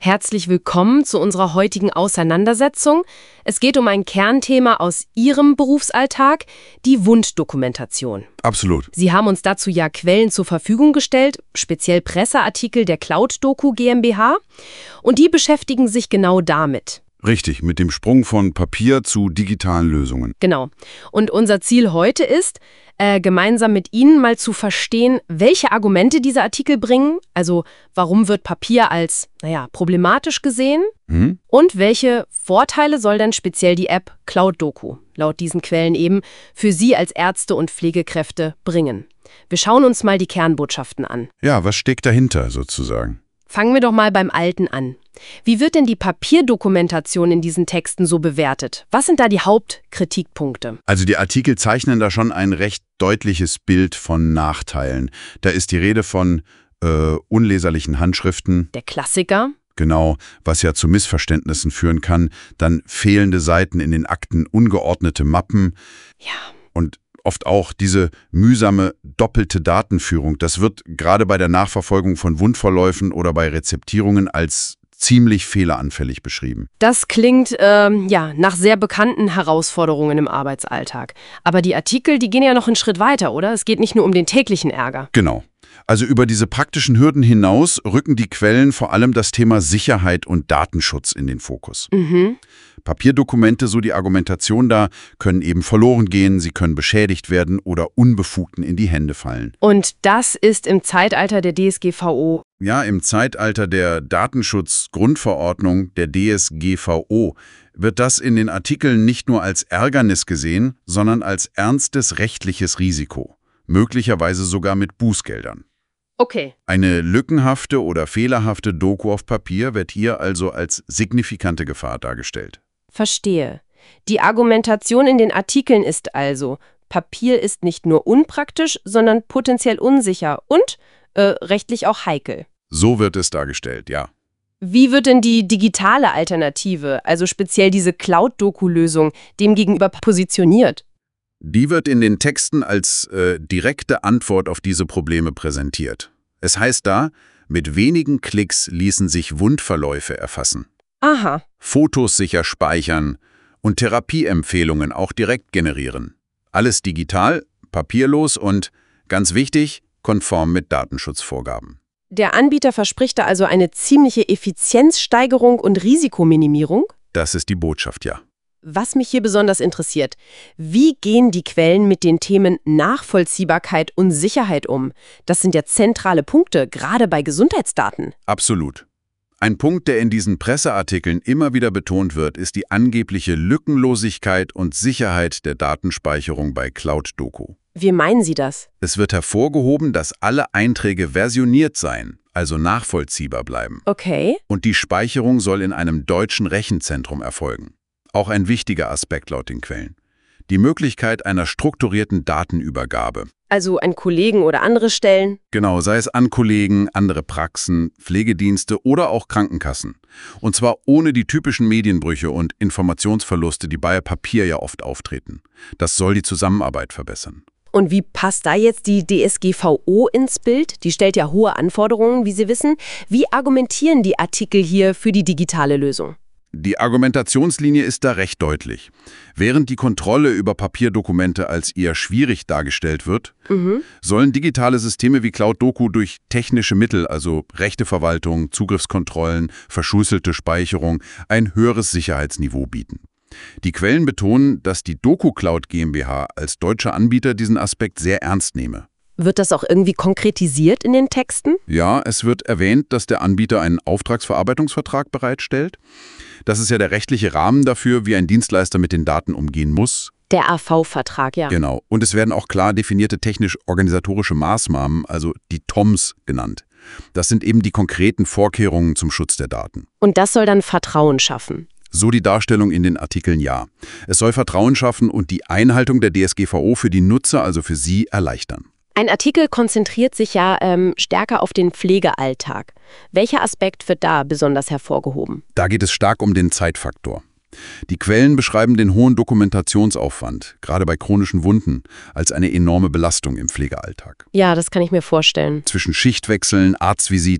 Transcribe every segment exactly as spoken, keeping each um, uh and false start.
Herzlich willkommen zu unserer heutigen Auseinandersetzung. Es geht um ein Kernthema aus Ihrem Berufsalltag, die Wunddokumentation. Absolut. Sie haben uns dazu ja Quellen zur Verfügung gestellt, speziell Presseartikel der Cloud-Doku GmbH, und die beschäftigen sich genau damit. Richtig, mit dem Sprung von Papier zu digitalen Lösungen. Genau. Und unser Ziel heute ist, äh, gemeinsam mit Ihnen mal zu verstehen, welche Argumente diese Artikel bringen, also warum wird Papier als, naja, problematisch gesehen Hm? und welche Vorteile soll denn speziell die App Cloud-Doku, laut diesen Quellen eben, für Sie als Ärzte und Pflegekräfte bringen. Wir schauen uns mal die Kernbotschaften an. Ja, was steckt dahinter sozusagen? Fangen wir doch mal beim Alten an. Wie wird denn die Papierdokumentation in diesen Texten so bewertet? Was sind da die Hauptkritikpunkte? Also die Artikel zeichnen da schon ein recht deutliches Bild von Nachteilen. Da ist die Rede von äh, unleserlichen Handschriften. Der Klassiker? Genau, was ja zu Missverständnissen führen kann. Dann fehlende Seiten in den Akten, ungeordnete Mappen. Ja. Und oft auch diese mühsame doppelte Datenführung. Das wird gerade bei der Nachverfolgung von Wundverläufen oder bei Rezeptierungen als ziemlich fehleranfällig beschrieben. Das klingt, ähm, ja, nach sehr bekannten Herausforderungen im Arbeitsalltag. Aber die Artikel, die gehen ja noch einen Schritt weiter, oder? Es geht nicht nur um den täglichen Ärger. Genau. Also über diese praktischen Hürden hinaus rücken die Quellen vor allem das Thema Sicherheit und Datenschutz in den Fokus. Mhm. Papierdokumente, so die Argumentation da, können eben verloren gehen, sie können beschädigt werden oder Unbefugten in die Hände fallen. Und das ist im Zeitalter der D S G V O. Ja, im Zeitalter der Datenschutzgrundverordnung, der D S G V O, wird das in den Artikeln nicht nur als Ärgernis gesehen, sondern als ernstes rechtliches Risiko, möglicherweise sogar mit Bußgeldern. Okay. Eine lückenhafte oder fehlerhafte Doku auf Papier wird hier also als signifikante Gefahr dargestellt. Verstehe. Die Argumentation in den Artikeln ist also, Papier ist nicht nur unpraktisch, sondern potenziell unsicher und äh, rechtlich auch heikel. So wird es dargestellt, ja. Wie wird denn die digitale Alternative, also speziell diese Cloud-Doku-Lösung, demgegenüber positioniert? Die wird in den Texten als äh, direkte Antwort auf diese Probleme präsentiert. Es heißt da, mit wenigen Klicks ließen sich Wundverläufe erfassen, Aha. Fotos sicher speichern und Therapieempfehlungen auch direkt generieren. Alles digital, papierlos und, ganz wichtig, konform mit Datenschutzvorgaben. Der Anbieter verspricht da also eine ziemliche Effizienzsteigerung und Risikominimierung? Das ist die Botschaft, ja. Was mich hier besonders interessiert, wie gehen die Quellen mit den Themen Nachvollziehbarkeit und Sicherheit um? Das sind ja zentrale Punkte, gerade bei Gesundheitsdaten. Absolut. Ein Punkt, der in diesen Presseartikeln immer wieder betont wird, ist die angebliche Lückenlosigkeit und Sicherheit der Datenspeicherung bei Cloud-Doku. Wie meinen Sie das? Es wird hervorgehoben, dass alle Einträge versioniert seien, also nachvollziehbar bleiben. Okay. Und die Speicherung soll in einem deutschen Rechenzentrum erfolgen. Auch ein wichtiger Aspekt laut den Quellen. Die Möglichkeit einer strukturierten Datenübergabe. Also an Kollegen oder andere Stellen? Genau, sei es an Kollegen, andere Praxen, Pflegedienste oder auch Krankenkassen. Und zwar ohne die typischen Medienbrüche und Informationsverluste, die bei Papier ja oft auftreten. Das soll die Zusammenarbeit verbessern. Und wie passt da jetzt die D S G V O ins Bild? Die stellt ja hohe Anforderungen, wie Sie wissen. Wie argumentieren die Artikel hier für die digitale Lösung? Die Argumentationslinie ist da recht deutlich. Während die Kontrolle über Papierdokumente als eher schwierig dargestellt wird, Mhm. sollen digitale Systeme wie Cloud-Doku durch technische Mittel, also Rechteverwaltung, Zugriffskontrollen, verschlüsselte Speicherung, ein höheres Sicherheitsniveau bieten. Die Quellen betonen, dass die Doku Cloud GmbH als deutscher Anbieter diesen Aspekt sehr ernst nehme. Wird das auch irgendwie konkretisiert in den Texten? Ja, es wird erwähnt, dass der Anbieter einen Auftragsverarbeitungsvertrag bereitstellt. Das ist ja der rechtliche Rahmen dafür, wie ein Dienstleister mit den Daten umgehen muss. Der A V-Vertrag, ja. Genau. Und es werden auch klar definierte technisch-organisatorische Maßnahmen, also die T O Ms, genannt. Das sind eben die konkreten Vorkehrungen zum Schutz der Daten. Und das soll dann Vertrauen schaffen. So die Darstellung in den Artikeln, ja. Es soll Vertrauen schaffen und die Einhaltung der D S G V O für die Nutzer, also für Sie, erleichtern. Ein Artikel konzentriert sich ja ähm, stärker auf den Pflegealltag. Welcher Aspekt wird da besonders hervorgehoben? Da geht es stark um den Zeitfaktor. Die Quellen beschreiben den hohen Dokumentationsaufwand, gerade bei chronischen Wunden, als eine enorme Belastung im Pflegealltag. Ja, das kann ich mir vorstellen. Zwischen Schichtwechseln, Arztvisiten.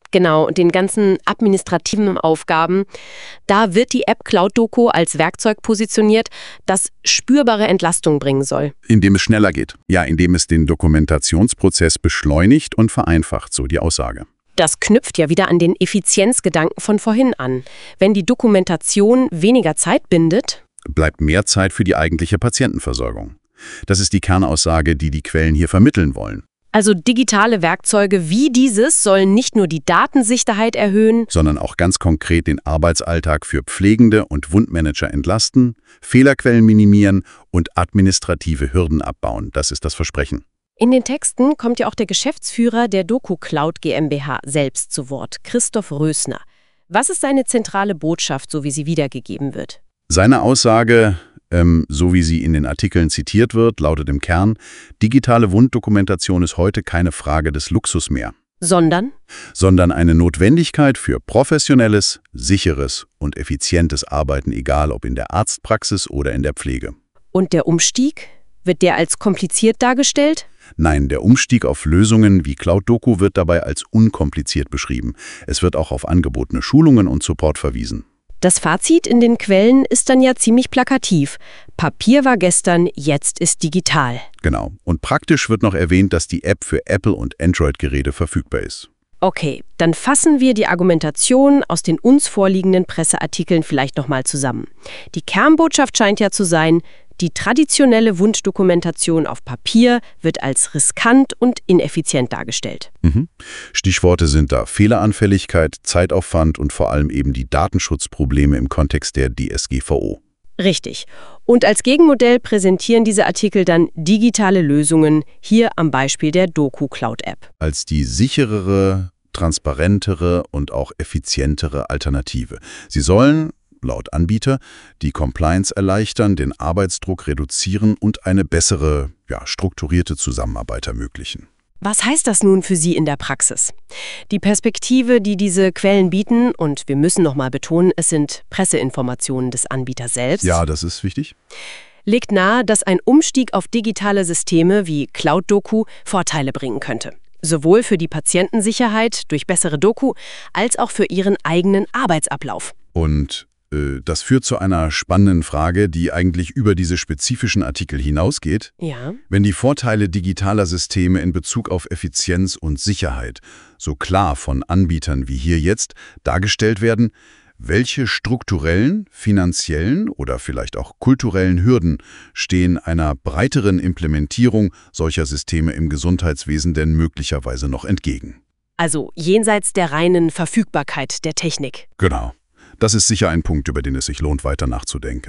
Genau, und den ganzen administrativen Aufgaben, da wird die App CloudDoku als Werkzeug positioniert, das spürbare Entlastung bringen soll. Indem es schneller geht. Ja, indem es den Dokumentationsprozess beschleunigt und vereinfacht, so die Aussage. Das knüpft ja wieder an den Effizienzgedanken von vorhin an. Wenn die Dokumentation weniger Zeit bindet, bleibt mehr Zeit für die eigentliche Patientenversorgung. Das ist die Kernaussage, die die Quellen hier vermitteln wollen. Also digitale Werkzeuge wie dieses sollen nicht nur die Datensicherheit erhöhen, sondern auch ganz konkret den Arbeitsalltag für Pflegende und Wundmanager entlasten, Fehlerquellen minimieren und administrative Hürden abbauen. Das ist das Versprechen. In den Texten kommt ja auch der Geschäftsführer der DokuCloud GmbH selbst zu Wort, Christoph Rösner. Was ist seine zentrale Botschaft, so wie sie wiedergegeben wird? Seine Aussage, ähm, so wie sie in den Artikeln zitiert wird, lautet im Kern: Digitale Wunddokumentation ist heute keine Frage des Luxus mehr. Sondern? Sondern eine Notwendigkeit für professionelles, sicheres und effizientes Arbeiten, egal ob in der Arztpraxis oder in der Pflege. Und der Umstieg? Wird der als kompliziert dargestellt? Nein, der Umstieg auf Lösungen wie CloudDoku wird dabei als unkompliziert beschrieben. Es wird auch auf angebotene Schulungen und Support verwiesen. Das Fazit in den Quellen ist dann ja ziemlich plakativ. Papier war gestern, jetzt ist digital. Genau. Und praktisch wird noch erwähnt, dass die App für Apple- und Android-Geräte verfügbar ist. Okay, dann fassen wir die Argumentation aus den uns vorliegenden Presseartikeln vielleicht nochmal zusammen. Die Kernbotschaft scheint ja zu sein: Die traditionelle Wunddokumentation auf Papier wird als riskant und ineffizient dargestellt. Mhm. Stichworte sind da Fehleranfälligkeit, Zeitaufwand und vor allem eben die Datenschutzprobleme im Kontext der D S G V O. Richtig. Und als Gegenmodell präsentieren diese Artikel dann digitale Lösungen, hier am Beispiel der DokuCloud-App. Als die sicherere, transparentere und auch effizientere Alternative. Sie sollen laut Anbieter die Compliance erleichtern, den Arbeitsdruck reduzieren und eine bessere, ja, strukturierte Zusammenarbeit ermöglichen. Was heißt das nun für Sie in der Praxis? Die Perspektive, die diese Quellen bieten, und wir müssen nochmal betonen, es sind Presseinformationen des Anbieters selbst, ja, das ist wichtig, legt nahe, dass ein Umstieg auf digitale Systeme wie CloudDoku Vorteile bringen könnte. Sowohl für die Patientensicherheit durch bessere Doku, als auch für ihren eigenen Arbeitsablauf. Und das führt zu einer spannenden Frage, die eigentlich über diese spezifischen Artikel hinausgeht. Ja. Wenn die Vorteile digitaler Systeme in Bezug auf Effizienz und Sicherheit so klar von Anbietern wie hier jetzt dargestellt werden, welche strukturellen, finanziellen oder vielleicht auch kulturellen Hürden stehen einer breiteren Implementierung solcher Systeme im Gesundheitswesen denn möglicherweise noch entgegen? Also jenseits der reinen Verfügbarkeit der Technik. Genau. Das ist sicher ein Punkt, über den es sich lohnt, weiter nachzudenken.